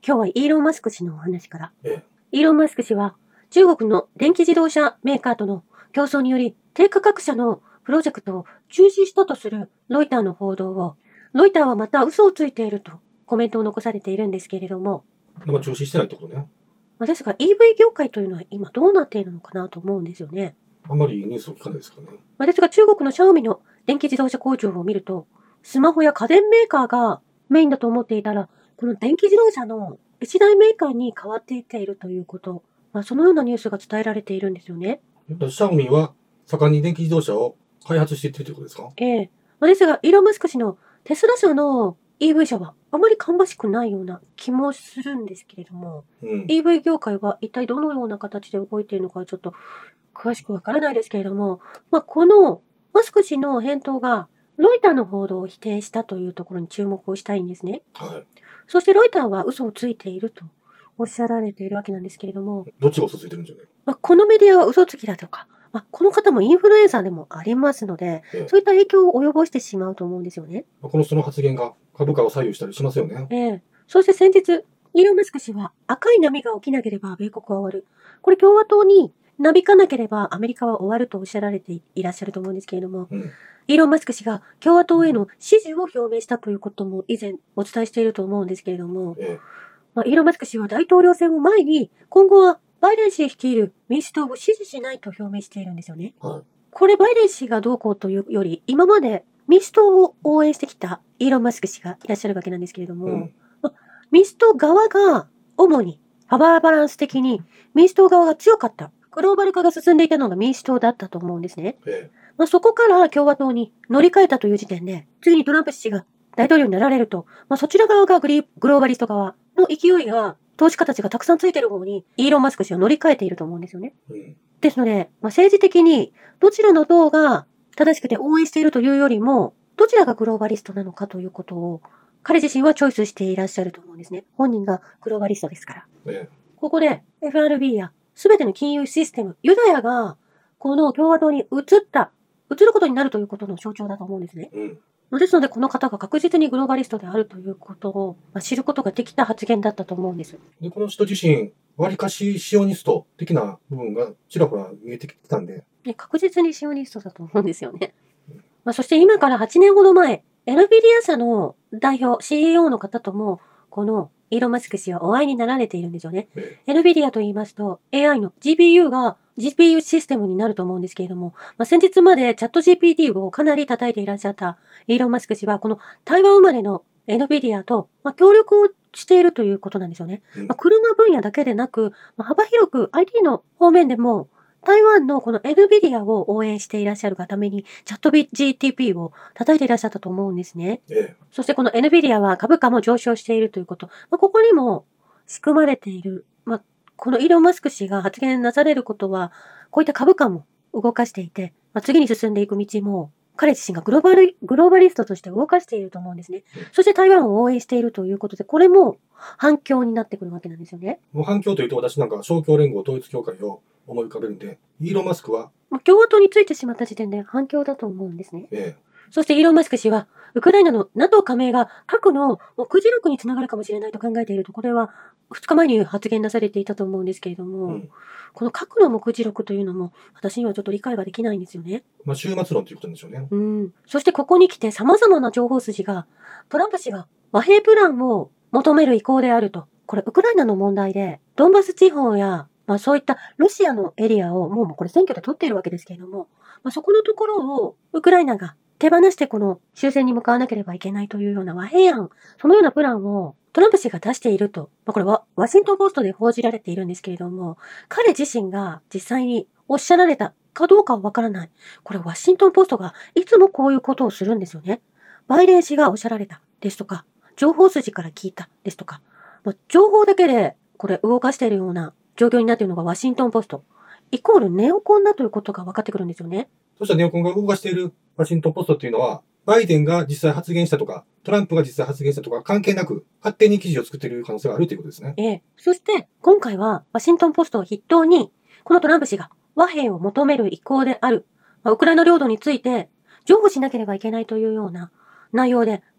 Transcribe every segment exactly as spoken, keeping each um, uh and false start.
今日はイーロン・マスク氏のお話から。 ええ、 イーロン・マスク氏は中国の電気自動車メーカーとの競争により低価格車のプロジェクトを中止したとするロイターの報道を、ロイターはまた嘘をついているとコメントを残されているんですけれども、 まあ、中止してないってことね。 まあですが イーブイ 業界というのは今どうなっているのかなと思うんですよね。 あんまりニュースを聞かないですからね。 まあですが中国のシャオミの電気自動車工場を見ると、スマホや家電メーカーがメインだと思っていたら、この電気自動車の一大メーカーに変わっていっているということ、まあ、そのようなニュースが伝えられているんですよね。 やっぱりシャオミは盛んに電気自動車を開発していってるということですか？ ええまあ、ですが、イーロン・マスク氏のテスラ社の イーブイ 車はあまり芳しくないような気もするんですけれども、 うん。 イーブイ 業界は一体どのような形で動いているのかちょっと詳しくわからないですけれども、まあ、このマスク氏の返答がロイターの報道を否定したというところに注目をしたいんですね。 はそしてロイターは嘘をついているとおっしゃられているわけなんですけれども、 い。どっちが嘘ついてるんじゃない？ まあ、このメディアは嘘つきだとか、まあ、この方もインフルエンサーでもありますので、 ええそういった影響を及ぼしてしまうと思うんですよね。 この人の発言が株価を左右したりしますよね。 ええそして先日、イーロン・マスク氏は赤い波が起きなければ米国は終わる。これ共和党になびかなければアメリカは終わるとおっしゃられていらっしゃると思うんですけれども、 うん。 イーロン・マスク氏が共和党への支持を表明したということも以前お伝えしていると思うんですけれども、 ええ。 まあ、イーロン・マスク氏は大統領選を前に今後はバイデン氏率いる民主党を支持しないと表明しているんですよね。 はこれバイデン氏がどうこうというより、今まで民主党を応援してきたイーロン・マスク氏がいらっしゃるわけなんですけれどい。 も、 うん。 まあ民主党側が主にパワーバランス的に民主党側が強かった。グローバル化が進んでいたのが民主党だったと思うんですね。 えまあ、そこから共和党に乗り換えたという時点で、次にトランプ氏が大統領になられると、まあ、そちら側がグリグローバリスト側の勢いが、投資家たちがたくさんついている方に、イーロン・マスク氏は乗り換えていると思うんですよね。 え。うん。 ですので、まあ、政治的にどちらの党が正しくて応援しているというよりも、どちらがグローバリストなのかということを、彼自身はチョイスしていらっしゃると思うんですね。本人がグローバリストですから。 えここで エフアールビー やすべての金融システム、ユダヤがこの共和党に移った、移ることになるということの象徴だと思うんですね。 え。うん。 ですので、この方が確実にグローバリストであるということを、まあ、知ることができた発言だったと思うんです。 で、この人自身、わりかしシオニスト的な部分がちらほら見えてきてたんで、 ね、確実にシオニストだと思うんですよね。まあ、そして今からはちねんほど前、エヌビディア社の代表、シーイーオー の方とも、このイーロン・マスク氏はお会いになられているんですよね。 えエヌビディアと言いますと、エーアイ の ジーピーユー が ジーピーユー システムになると思うんですけれども、まあ、先日までチャット ジーピーティー をかなり叩いていらっしゃったイーロン・マスク氏は、この台湾生まれの エヌビディア と、まあ、協力をしているということなんですよね。 うんまあ、車分野だけでなく、まあ、幅広く アイティー の方面でも、台湾のこの エヌビディア を応援していらっしゃるがために、チャット ジーティーピー を叩いていらっしゃったと思うんですね。 え。えそしてこの エヌビディア は株価も上昇しているということ。まあ、ここにも仕組まれている。まあ、このイーロン・マスク氏が発言なされることは、こういった株価も動かしていて、まあ、次に進んでいく道も、彼自身がグローバル、グローバリストとして動かしていると思うんですね。そして台湾を応援しているということで、これも反響になってくるわけなんですよね。 もう反響というと私なんか勝共連合統一協会を思い浮かべるんで、イーロン・マスクは、 まあ共和党についてしまった時点で反響だと思うんですね。 えそしてイーロン・マスク氏は、ウクライナの ナトー 加盟が核の目次録につながるかもしれないと考えていると、これはふつかまえに発言なされていたと思うんですけれどえ。 も、 うん。 この核の目次録というのも、私にはちょっと理解ができないんですよね。 まあ、終末論ということなんでしょうね。 うん。そしてここに来て様々な情報筋が、トランプ氏が和平プランを求める意向であると。これ、ウクライナの問題で、ドンバス地方や、まあそういったロシアのエリアを、もうこれ選挙で取っているわけですけれども、まあそこのところを、ウクライナが手放してこの終戦に向かわなければいけないというような和平案、そのようなプランをトランプ氏が出していると、まあこれはワシントンポストで報じられているんですけれども、彼自身が実際におっしゃられたかどうかはわからない。これワシントンポストがいつもこういうことをするんですよね。バイデン氏がおっしゃられたですとか、情報筋から聞いたですとか、まあ、情報だけでこれ動かしているような状況になっているのがワシントンポスト。イコールネオコンだということが分かってくるんですよね。 そしたらネオコンが動かしているワシントンポストっていうのは、バイデンが実際発言したとか、トランプが実際発言したとか関係なく、勝手に記事を作っている可能性があるということですね。 ええ。そして、今回はワシントンポストを筆頭に、このトランプ氏が和平を求める意向である、まあ、ウクライナ領土について、譲歩しなければいけないというような内容で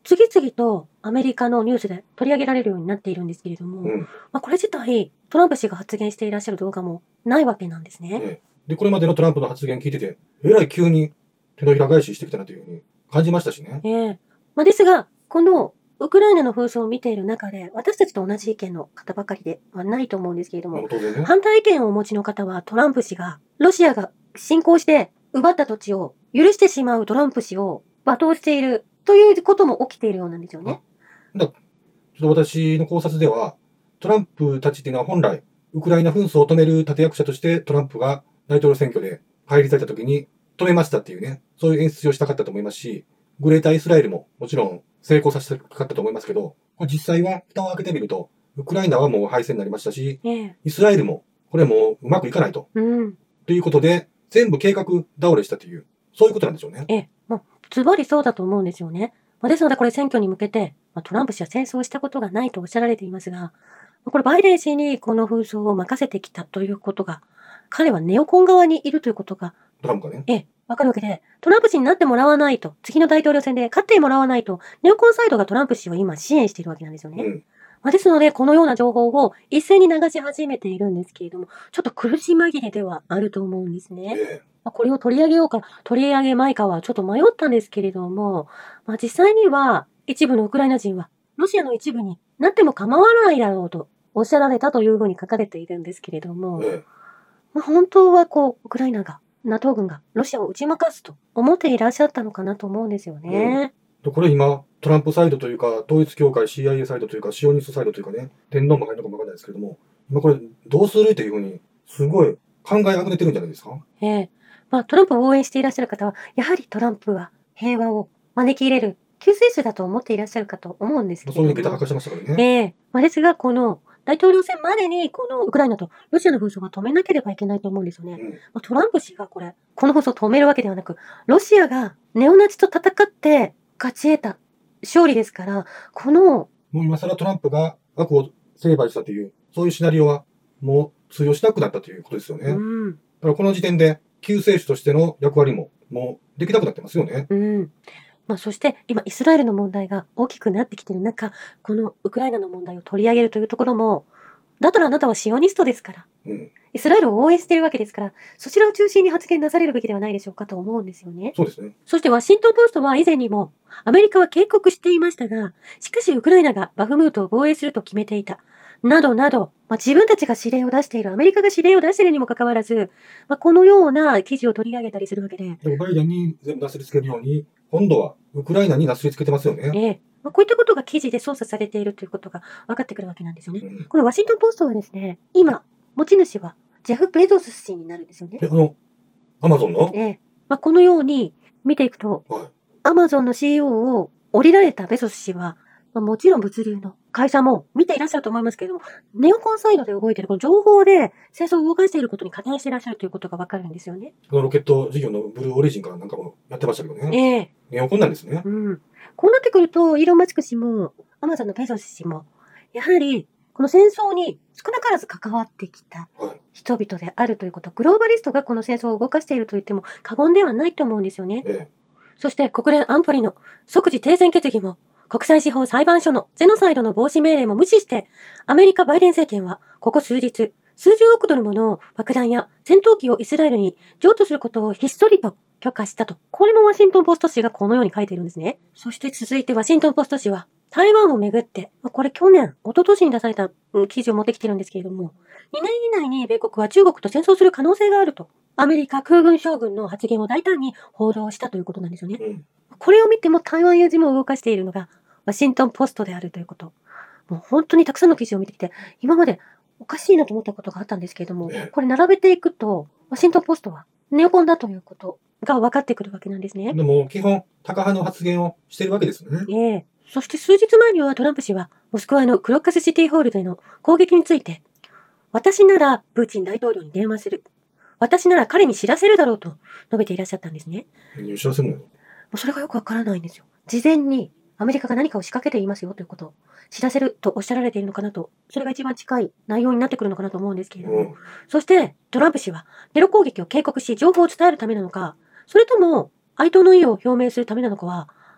次々とアメリカのニュースで取り上げられるようになっているんですけれども、 うん。 まあ、これ自体、トランプ氏が発言していらっしゃる動画もないわけなんですね。 ねで、これまでのトランプの発言聞いてて、えらい急に手のひら返ししてきたなというふうに感じましたしね。 ええまあ、ですが、このウクライナの紛争を見ている中で、私たちと同じ意見の方ばかりではないと思うんですけれども、 もう当然ね。 反対意見をお持ちの方はトランプ氏が、ロシアが侵攻して奪った土地を許してしまうトランプ氏を罵倒しているということも起きているようなんですよね。 だちょっと私の考察では、トランプたちっていうのは本来、ウクライナ紛争を止める立役者としてトランプが大統領選挙で返り咲いた時に止めましたっていうね、そういう演出をしたかったと思いますし、グレーターイスラエルももちろん成功させたかったと思いますけど、これ実際は蓋を開けてみると、ウクライナはもう敗戦になりましたし、 ええイスラエルもこれもううまくいかないと。 うん。 ということで、全部計画倒れしたという、そういうことなんでしょうね。 ええ、もう、ズバリそうだと思うんですよね。まあ、ですので、これ選挙に向けて、まあ、トランプ氏は戦争をしたことがないとおっしゃられていますが、これバイデン氏にこの紛争を任せてきたということが、彼はネオコン側にいるということが、 トランプがね。 ええ、わかるわけで、トランプ氏になってもらわないと、次の大統領選で勝ってもらわないと、ネオコンサイドがトランプ氏を今支援しているわけなんですよね。 うん。 まあ、ですので、このような情報を一斉に流し始めているんですけれども、ちょっと苦し紛れではあると思うんですね。 ええまあ、これを取り上げようか、取り上げまいかはちょっと迷ったんですけれども、まあ、実際には一部のウクライナ人は、ロシアの一部になっても構わないだろうとおっしゃられたというふうに書かれているんですけれども、 ええまあ、本当はこう、ウクライナが、NATO 軍がロシアを打ち負かすと思っていらっしゃったのかなと思うんですよね。 でこれ今、トランプサイドというか、統一教会 シーアイエー サイドというか、シオニストサイドというかね、天皇も入るのかもわかんないですけれども、今これどうするというふうに、すごい考えあぐねてるんじゃないですか。 ええまあ、トランプを応援していらっしゃる方は、やはりトランプは平和を招き入れる救世主だと思っていらっしゃるかと思うんですけれども。 そういう見方吐かしてましたからね。 ええまあ、ですが、この大統領選までに、このウクライナとロシアの紛争が止めなければいけないと思うんですよね。 うん。 まあ、トランプ氏がこれ、この紛争を止めるわけではなく、ロシアがネオナチと戦って勝ち得た勝利ですから、この、 もう今更トランプが悪を成敗したという、そういうシナリオはもう通用しなくなったということですよね。だうん、 からこの時点で救世主としての役割ももうできなくなってますよね。 うん。まあ、そして今イスラエルの問題が大きくなってきている中、このウクライナの問題を取り上げるというところも、だったらあなたはシオニストですから、 うん。 イスラエルを応援しているわけですから、そちらを中心に発言なされるべきではないでしょうかと思うんですよね。 そうですね。 そしてワシントンポストは以前にもアメリカは警告していましたが、しかしウクライナがバフムートを防衛すると決めていた。などなど、まあ、自分たちが指令を出している、アメリカが指令を出しているにもかかわらず、まあ、このような記事を取り上げたりするわけで、 でもバイデンに全部なすりつけるように、今度はウクライナになすりつけてますよね。 ええまあ、こういったことが記事で操作されているということが分かってくるわけなんですよね。 うん。 このワシントンポストはですね、今、持ち主はジェフ・ベゾス氏になるんですよねえ、。あの、アマゾンのええまあ、このように見ていくと、 はい。 アマゾンの シーイーオー を降りられたベゾス氏は、まあ、もちろん物流の会社も見ていらっしゃると思いますけれども、ネオコンサイドで動いている、この情報で戦争を動かしていることに加担していらっしゃるということがわかるんですよね。 このロケット事業のブルーオリジンからなんかもやってましたけどね。 ええネオコンなんですね。 うん。こうなってくると、イーロン・マスク氏も、アマゾンのベゾス氏も、やはり、この戦争に少なからず関わってきたはい。 人々であるということ、グローバリストがこの戦争を動かしていると言っても過言ではないと思うんですよね。 えそして国連安保理の即時停戦決議も、国際司法裁判所のジェノサイドの防止命令も無視して、アメリカ・バイデン政権はここ数日、数十億ドルもの爆弾や戦闘機をイスラエルに譲渡することをひっそりと許可したと。これもワシントンポスト紙がこのように書いているんですね。そして続いてワシントンポスト紙は、台湾をめぐって、これ去年、一昨年に出されたうん記事を持ってきてるんですけれども、にねん以内に米国は中国と戦争する可能性があると。アメリカ空軍将軍の発言を大胆に報道したということなんですよねえ。。うん。 これを見ても台湾有事も動かしているのがワシントンポストであるということ。もう本当にたくさんの記事を見てきて、今までおかしいなと思ったことがあったんですけれどもええ、 これ並べていくと、ワシントンポストはネオコンだということが分かってくるわけなんですね。 でも、基本、タカ派の発言をしているわけですよね。 ええ。そして数日前にはトランプ氏は、モスクワのクロッカスシティホールでの攻撃について、私ならプーチン大統領に電話する。私なら彼に知らせるだろうと述べていらっしゃったんですね。 何を知らせるのよ。 もうそれがよくわからないんですよ。事前にアメリカが何かを仕掛けていますよということを知らせるとおっしゃられているのかなと、それが一番近い内容になってくるのかなと思うんですけれども、 うん。 そしてトランプ氏はテロ攻撃を警告し情報を伝えるためなのか、それとも哀悼の意を表明するためなのかは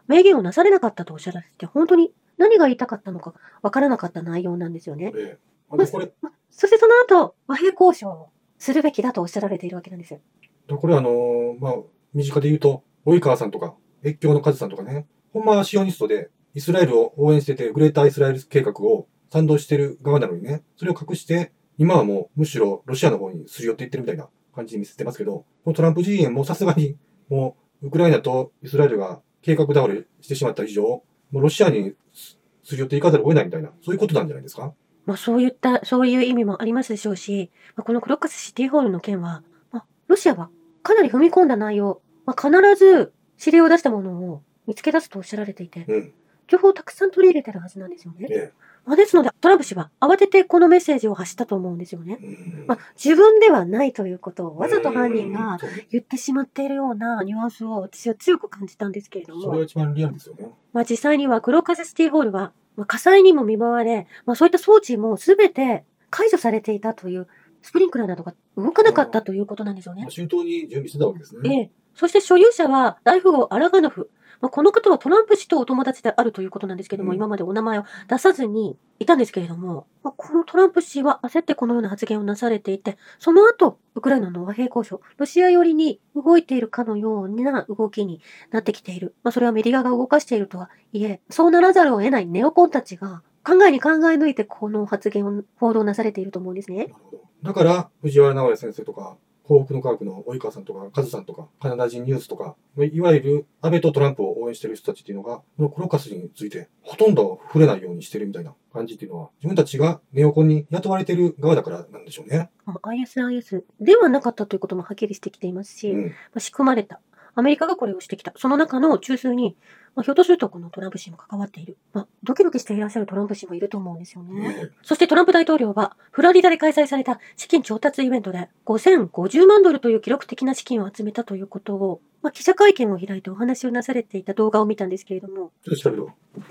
明言をなされなかったとおっしゃられて、本当に何が言いたかったのかわからなかった内容なんですよね。 ええ。あの、これ、 まそしてその後、和平交渉をするべきだとおっしゃられているわけなんですよ。 これあのーまあ、身近で言うと、及川さんとか、越境のカズさんとかね、ほんまはシオニストで、イスラエルを応援してて、グレーターイスラエル計画を賛同してる側なのにね、それを隠して、今はもうむしろロシアの方にすり寄っていってるみたいな感じに見せてますけど、このトランプ陣営もさすがに、もう、ウクライナとイスラエルが計画倒れしてしまった以上、もうロシアにすり寄っていかざるを得ないみたいな、そういうことなんじゃないですか？ まあそういった、そういう意味もありますでしょうし、まあ、このクロッカスシティホールの件は、まあ、ロシアはかなり踏み込んだ内容、まあ、必ず指令を出したものを見つけ出すとおっしゃられていて、 うん。 情報をたくさん取り入れてるはずなんですよね。 えまあ、ですので、トランプ氏は慌ててこのメッセージを発したと思うんですよねえ。。うんまあ、自分ではないということをわざと犯人がうんそうね言ってしまっているようなニュアンスを私は強く感じたんですけれども、 それが一番リアルですよね。 まあ、実際にはクロッカスシティホールは、まあ、火災にも見舞われ、まあ、そういった装置もすべて解除されていたという、スプリンクラーなどが動かなかったということなんですよね。 周到に準備してたわけですえね。 え。そして所有者は大富豪アラガノフ。まあ、この方はトランプ氏とお友達であるということなんですけども、 うん今までお名前を出さずにいたんですけれども、まあ、このトランプ氏は焦ってこのような発言をなされていて、その後、ウクライナの和平交渉、ロシア寄りに動いているかのような動きになってきている。まあ、それはメディアが動かしているとはいえ、そうならざるを得ないネオコンたちが考えに考え抜いてこの発言を報道なされていると思うんですね。 なるほど。だから、藤原直哉先生とか、幸福の科学の及川さんとか、カズさんとか、カナダ人ニュースとか、いわゆる安倍とトランプを応援している人たちっていうのが、このクロカスについてほとんど触れないようにしてるみたいな感じっていうのは、自分たちがネオコンに雇われている側だからなんでしょうね。 まあ アイエスアイエス ではなかったということもはっきりしてきていますし、 うん。 まあ、仕組まれた。アメリカがこれをしてきた。その中の中枢に、まあ、ひょっとするとこのトランプ氏も関わっている。まあ、ドキドキしていらっしゃるトランプ氏もいると思うんですよね。 ねそしてトランプ大統領は、フロリダで開催された資金調達イベントでごせんごじゅうまんドルという記録的な資金を集めたということを、まあ、記者会見を開いてお話をなされていた動画を見たんですけれども、 ちょっと調べろ。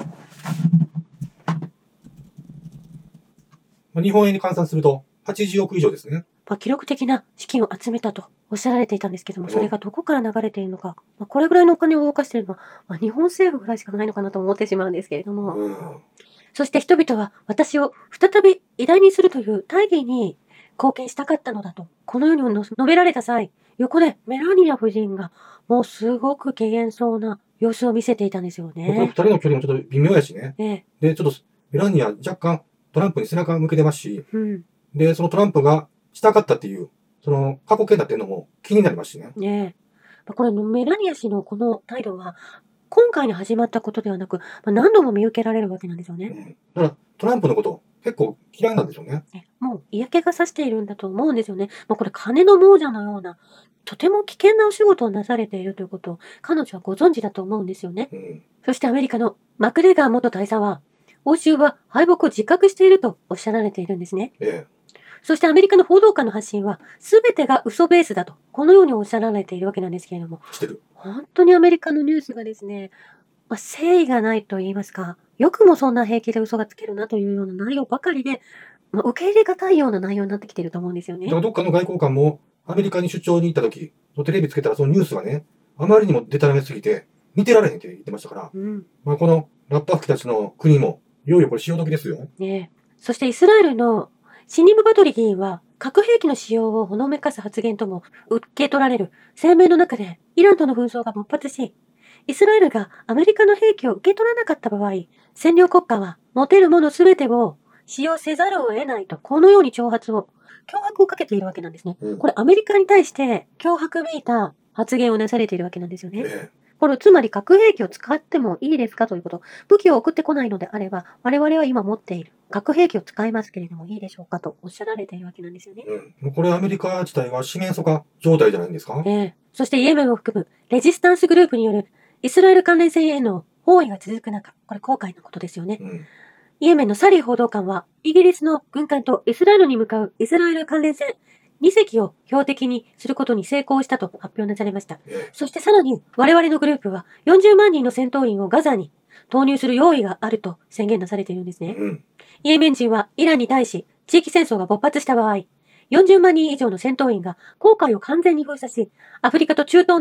まあ日本円に換算すると、はちじゅうおく以上ですね。 まあ、記録的な資金を集めたとおっしゃられていたんですけども、それがどこから流れているのか、まあ、これぐらいのお金を動かしているのは、まあ、日本政府ぐらいしかないのかなと思ってしまうんですけれども、 うん。 そして人々は私を再び偉大にするという大義に貢献したかったのだと、このように述べられた際、横でメラニア夫人がもうすごく怪訝そうな様子を見せていたんですよこれ二ね。 人の距離もちょっと微妙やしね。 ええ、 で、ちょっと、メラニア若干トランプに背中向けてますし、 うん、 で、そのトランプがしたかったっていう、その過去形だっていうのも気になりますしね。 ねえ。まあこれメラニア氏のこの態度は、今回に始まったことではなく、まあ、何度も見受けられるわけなんですよね。 うん。だから、トランプのこと結構嫌いなんでしょうね。 ねもう嫌気がさしているんだと思うんですよね。まあ、これ金の亡者のような、とても危険なお仕事をなされているということを彼女はご存知だと思うんですよね。 うん。 そしてアメリカのマクレガー元大佐は、欧州は敗北を自覚しているとおっしゃられているんですね。 ええ。 そしてアメリカの報道官の発信は、すべてが嘘ベースだと、このようにおっしゃられているわけなんですけれども、 してる。 本当にアメリカのニュースがですね、まあ、誠意がないと言いますか、よくもそんな平気で嘘がつけるなというような内容ばかりで、まあ、受け入れがたいような内容になってきていると思うんですよね。 だからどっかの外交官もアメリカに出張に行った時、テレビつけたらそのニュースがね、あまりにもデタラメすぎて、見てられへんって言ってましたから、 うん。 まあこのラッパ吹きたちの国も、いよいよこれ潮時ですよ。 ねえ。そしてイスラエルのシニム・バトリ議員は、核兵器の使用をほのめかす発言とも受け取られる声明の中で、イランとの紛争が勃発し、イスラエルがアメリカの兵器を受け取らなかった場合、占領国家は持てるものすべてを使用せざるを得ないと、このように挑発を、脅迫をかけているわけなんですね。 うん。 これアメリカに対して脅迫めいた発言をなされているわけなんですよね。 えこれつまり核兵器を使ってもいいですかということ。武器を送ってこないのであれば、我々は今持っている核兵器を使いますけれどもいいでしょうかとおっしゃられているわけなんですよねえ。。うん。もうこれアメリカ自体は四面楚歌状態じゃないんですか？ ええ。そしてイエメンを含むレジスタンスグループによるイスラエル関連戦への包囲が続く中、これ後悔のことですよね。 うん。 イエメンのサリー報道官は、イギリスの軍艦とイスラエルに向かうイスラエル関連戦にせきを標的にすることに成功したと発表なされました。 えそしてさらに我々のグループはよんじゅうまんにんの戦闘員をガザに投入する用意があると宣言なされているんですね。 え。うん。 イエメン人はイランに対し地域戦争が勃発した場合、よんじゅうまんにん以上の戦闘員が航海を完全に封鎖し、アフリカと中東の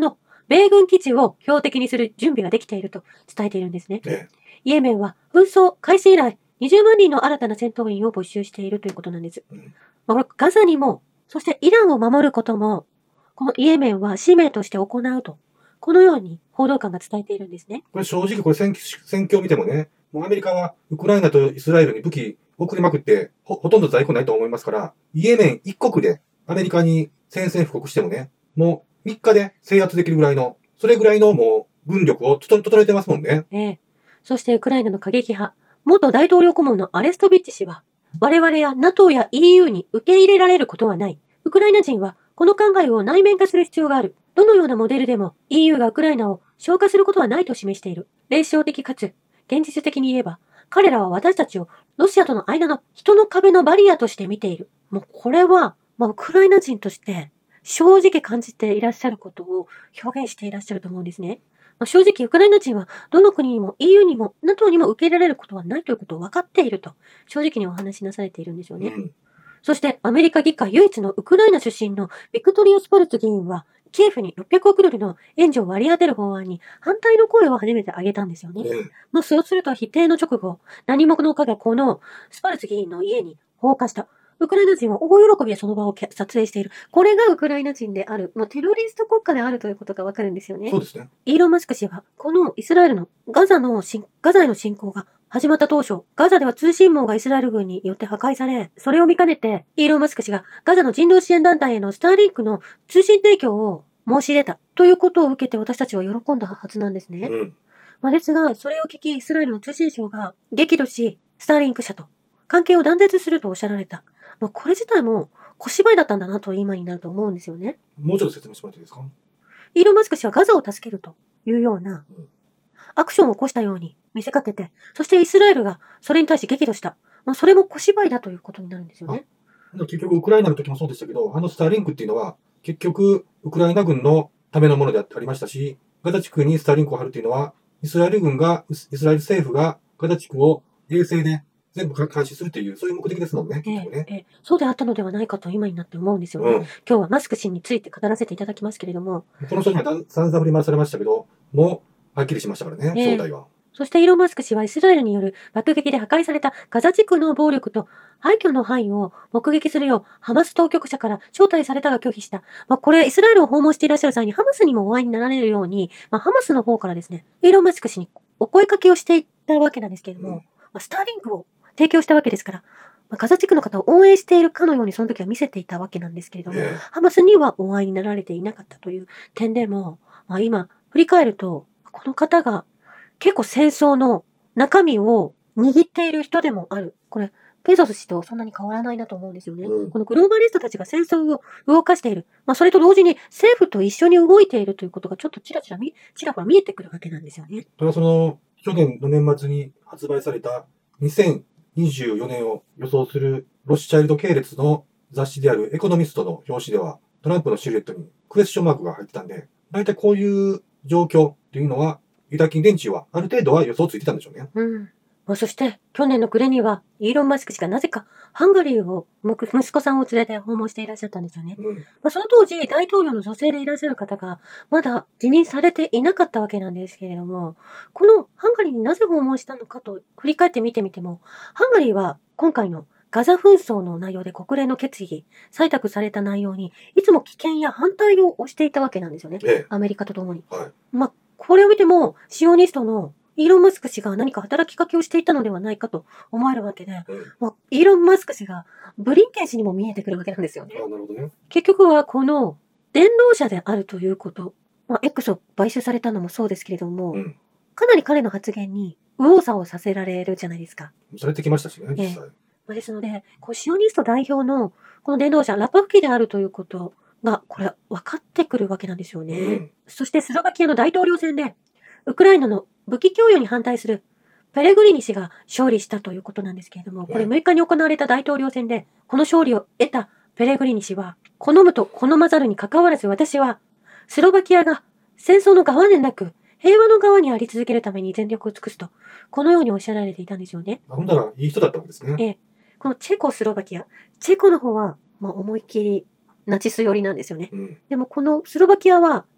米軍基地を標的にする準備ができていると伝えているんですね。 ええ。 イエメンは紛争開始以来にじゅうまんにんの新たな戦闘員を募集しているということなんです。 うん。 まあ、これガザにも、そしてイランを守ることも、このイエメンは使命として行うと、このように報道官が伝えているんですね。 これ正直これ戦戦況を見てもね、もうアメリカはウクライナとイスラエルに武器送りまくってほ、ほとんど在庫ないと思いますから、イエメン一国でアメリカに宣戦布告してもね、もうみっかで制圧できるぐらいの、それぐらいのもう軍力を整えてますもんね。 ええ。そしてウクライナの過激派、元大統領顧問のアレストビッチ氏は、我々や ナトー や イーユー に受け入れられることはない。ウクライナ人はこの考えを内面化する必要がある。どのようなモデルでも イーユー がウクライナを消化することはないと示している。霊障的かつ現実的に言えば、彼らは私たちをロシアとの間の人の壁のバリアとして見ている。もうこれは、まあ、ウクライナ人として正直感じていらっしゃることを表現していらっしゃると思うんですね。まあ、正直ウクライナ人はどの国にも イーユー にも ナトー にも受け入れられることはないということを分かっていると正直にお話しなされているんですよね。 うん。 そしてアメリカ議会唯一のウクライナ出身のビクトリア・スポルツ議員はキエフにろっぴゃくおくドルの援助を割り当てる法案に反対の声を初めて挙げたんですよね。 ええ。 まあ、そうすると否定の直後、何者かがこのスパルツ議員の家に放火した。ウクライナ人は大喜びでその場をけ撮影している。これがウクライナ人である。まあ、テロリスト国家であるということがわかるんですよねそう。ですね。 イーロン・マスク氏は、このイスラエルのガザの侵、ガザへの侵攻が始まった当初、ガザでは通信網がイスラエル軍によって破壊され、それを見かねて、イーロン・マスク氏がガザの人道支援団体へのスターリンクの通信提供を申し入れたということを受けて私たちは喜んだはずなんですね。 うん。 まあ、ですが、それを聞き、イスラエルの通信省が激怒し、スターリンク社と関係を断絶するとおっしゃられた。まあ、これ自体も小芝居だったんだなと今になると思うんですよね。 もうちょっと説明してもらっていいですか？ イーロン・マスク氏はガザを助けるというようなうんアクションを起こしたように見せかけて、そしてイスラエルがそれに対して激怒した。まあ、それも小芝居だということになるんですよね。 結局、ウクライナの時もそうでしたけど、あのスターリンクっていうのは、結局、ウクライナ軍のためのものでありましたし、ガザ地区にスターリンクを張るっていうのは、イスラエル軍が、イスラエル政府がガザ地区を衛星で全部監視するという、そういう目的ですもんね、 ええ結局ね。 ええそうであったのではないかと今になって思うんですよね。 うん。 今日はマスク氏について語らせていただきますけれども、 この人には散々振り回されましたけど、もう、はっきりしましたからね、 ええ正体は。 そしてイーロン・マスク氏はイスラエルによる爆撃で破壊されたガザ地区の暴力と廃墟の範囲を目撃するようハマス当局者から招待されたが拒否した。まあ、これイスラエルを訪問していらっしゃる際にハマスにもお会いになられるように、まあ、ハマスの方からですね、イーロン・マスク氏にお声かけをしていったわけなんですけれども、 うんまあ、スターリンクを提供したわけですから、まあ、ガザ地区の方を応援しているかのようにその時は見せていたわけなんですけれども、 えハマスにはお会いになられていなかったという点でも、まあ、今振り返ると、この方が結構戦争の中身を握っている人でもある。これ、ペゾス氏とそんなに変わらないなと思うんですよね。 うんこのグローバリストたちが戦争を動かしている。まあ、それと同時に政府と一緒に動いているということがちょっとちらちら見、ちらほら見えてくるわけなんですよね。 それはその、去年の年末に発売されたにせんにじゅうよねんを予想するロスチャイルド系列の雑誌であるエコノミストの表紙では、トランプのシルエットにクエスチョンマークが入ってたんで、大体こういう状況っていうのは、ユダヤ人連中はある程度は予想ついてたんでしょうね。 うん。まあ、そして、去年の暮れには、イーロン・マスク氏がなぜか、ハンガリーを、むく息子さんを連れて訪問していらっしゃったんですよね。 うん。 まあ、その当時、大統領の女性でいらっしゃる方が、まだ辞任されていなかったわけなんですけれども、このハンガリーになぜ訪問したのかと振り返ってみてみても、ハンガリーは今回のガザ紛争の内容で国連の決議、採択された内容に、いつも棄権や反対を押していたわけなんですよね。 ええ。 アメリカと共に。 はい。 まあ、これを見ても、シオニストのイーロン・マスク氏が何か働きかけをしていたのではないかと思えるわけで、 うん。 まあ、イーロン・マスク氏がブリンケン氏にも見えてくるわけなんですよね。 あ、なるほどね。 結局はこの電動車であるということ、まあ、X を買収されたのもそうですけれども、 うん。 かなり彼の発言に右往左往させられるじゃないですか。 されてきましたしね、実際。 まあですので、こうシオニスト代表のこの電動車、ラパ吹きであるということが、これ分かってくるわけなんですよね。 うん。 そしてスロバキアの大統領選で、ウクライナの武器供与に反対するペレグリニ氏が勝利したということなんですけれども、これむいかに行われた大統領選で、この勝利を得たペレグリニ氏は、好むと好まざるに関わらず私は、スロバキアが戦争の側でなく、平和の側にあり続けるために全力を尽くすと、このようにおっしゃられていたんですよね。 あほんなら、いい人だったわけですね。 ええ、このチェコスロバキア、チェコの方は、まあ、思いっきりナチス寄りなんですよね。 うん。 でもこのスロバキアは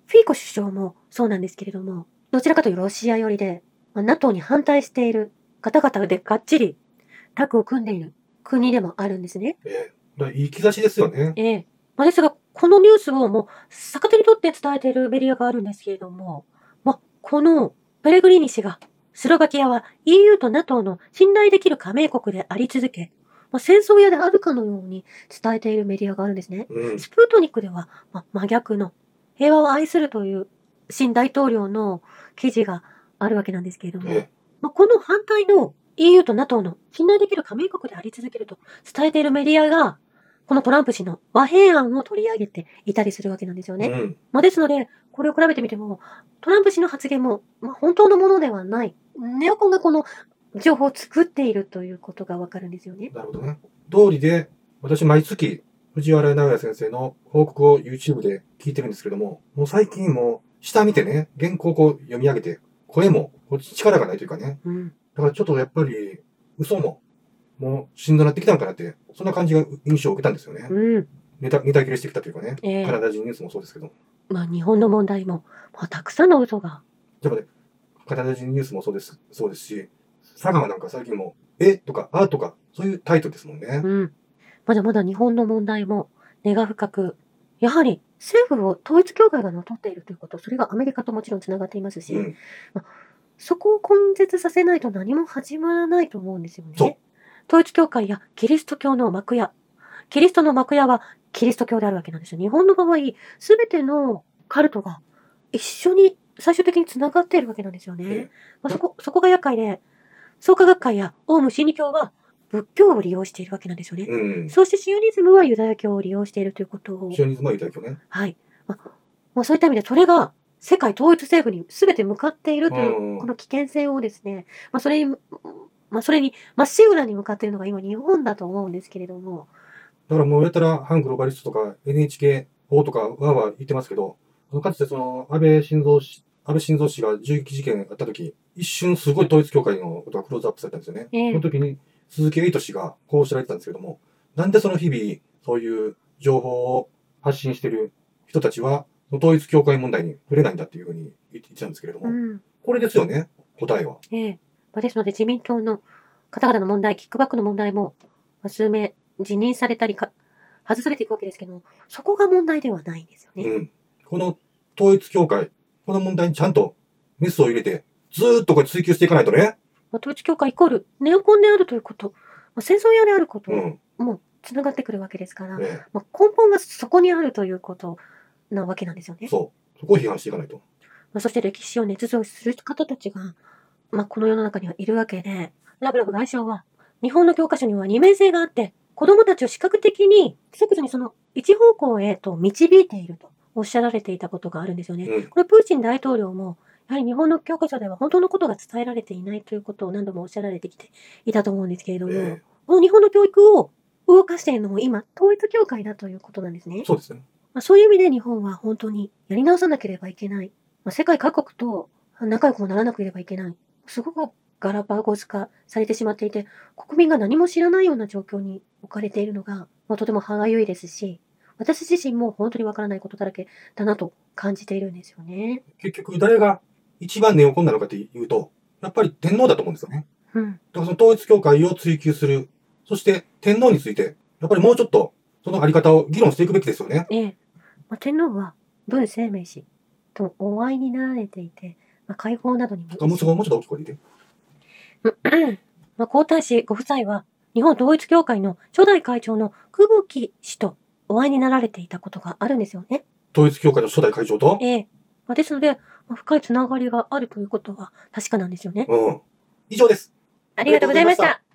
フィーコ首相もそうなんですけれども、どちらかというとロシア寄りで、まあ、NATO に反対している方々でがっちりタッグを組んでいる国でもあるんですね。 ええ。だからいい兆しですよね。 ええ。まあ、ですが、このニュースをもう逆手に取って伝えているメディアがあるんですけれども、まあ、このペレグリーニ氏が、スロバキアは イーユー と NATO の信頼できる加盟国であり続け、まあ、戦争屋であるかのように伝えているメディアがあるんですね。 うん。 スプートニックでは、まあ、真逆の平和を愛するという新大統領の記事があるわけなんですけれども、 ええ。 まあ、この反対の イーユー と NATO の信頼できる加盟国であり続けると伝えているメディアが、このトランプ氏の和平案を取り上げていたりするわけなんですよね。 うん。 まあ、ですので、これを比べてみても、トランプ氏の発言も、まあ、本当のものではない。ネオコンがこの情報を作っているということがわかるんですよね。 なるほどね。道理で、私毎月、藤原直也先生の報告を YouTube で聞いてるんですけども、もう最近もう下見てね、原稿をこう読み上げて、声もこう力がないというかね。 うん。 だからちょっとやっぱり、嘘も、もうしんどなってきたんかなって、そんな感じが印象を受けたんですよね。 うん。 ネタ、ネタ切れしてきたというかね。 ええカナダ人ニュースもそうですけど。 まあ、日本の問題も、まあ、たくさんの嘘が。 でもね、カナダ人ニュースもそうです、そうですし、佐賀なんか最近も、えとか、あとか、そういうタイトルですもんね。 うん。まだまだ日本の問題も根が深く、やはり政府を統一教会が乗っ取っているということ、それがアメリカともちろんつながっていますし、 うん。 まあ、そこを根絶させないと何も始まらないと思うんですよそうね。統一教会やキリスト教の幕屋、キリストの幕屋はキリスト教であるわけなんですよ。日本の場合、すべてのカルトが一緒に最終的につながっているわけなんですよね。 えまあ、そこ、そこが厄介で、創価学会やオウム真理教は仏教を利用しているわけなんですよね。 うん。 そしてシオニズムはユダヤ教を利用しているということを、 シオニズムはユダヤ教ね。 はい。まあ、まあ、そういった意味で、それが世界統一政府に全て向かっているというう、 ん。 この危険性をですね、まあ、それに、まあ、それに、まっしぐらに向かっているのが今日本だと思うんですけれども、 だからもうやったら反グローバリストとか エヌエイチケー 法とかわーわー言ってますけど、かつてその安倍晋三氏、安倍晋三氏が銃撃事件あった時、一瞬すごい統一教会のことがクローズアップされたんですよね。 ええその時に鈴木エイト氏がこうおっしゃられてたんですけども、なんでその日々そういう情報を発信している人たちは、その統一教会問題に触れないんだっていうふうに言ってたんですけれども、 うん。 これですよね、答えは。 ええ。まあ、ですので、自民党の方々の問題、キックバックの問題も、まあ数名辞任されたりか、外されていくわけですけども、そこが問題ではないんですよね。 うん。この統一教会、この問題にちゃんとメスを入れて、ずーっとこれ追求していかないとね。 まあ、統一教会イコールネオコンであるということ、まあ、戦争屋であることうん。 もつながってくるわけですから、 えまあ、根本がそこにあるということなわけなんですよね。 えそう。そこを批判していかないと。 まあ、そして歴史を捏造する方たちが、まあ、この世の中にはいるわけで、ラブロフ外相は、日本の教科書には二面性があって、子供たちを視覚的に、即座にその一方向へと導いているとおっしゃられていたことがあるんですよね。 うん。 これプーチン大統領も、やはり日本の教科書では本当のことが伝えられていないということを何度もおっしゃられてきていたと思うんですけれども、 えこの日本の教育を動かしているのも今、統一教会だということなんですねえ。そうですね。 まあ、そういう意味で日本は本当にやり直さなければいけない。まあ、世界各国と仲良くもならなければいけない。すごくガラパゴス化されてしまっていて、国民が何も知らないような状況に置かれているのが、まあ、とても歯がゆいですし、私自身も本当にわからないことだらけだなと感じているんですよね。 結局、誰が一番ネオコンなのかっていうと、やっぱり天皇だと思うんですよね。 うん。 だからその統一教会を追求する。そして天皇について、やっぱりもうちょっとそのあり方を議論していくべきですよね。 ええ。まあ、天皇は文鮮明氏とお会いになられていて、まあ、解放などにもあもうちょっともうちょっと大きい声で言って。 まあ、皇太子ご夫妻は、日本統一協会の初代会長の久保木氏とお会いになられていたことがあるんですよね。 統一教会の初代会長と、 ええ。まあ、ですので、まあ、深いつながりがあるということは確かなんですよね。 うん。以上です。 ありがとうございました。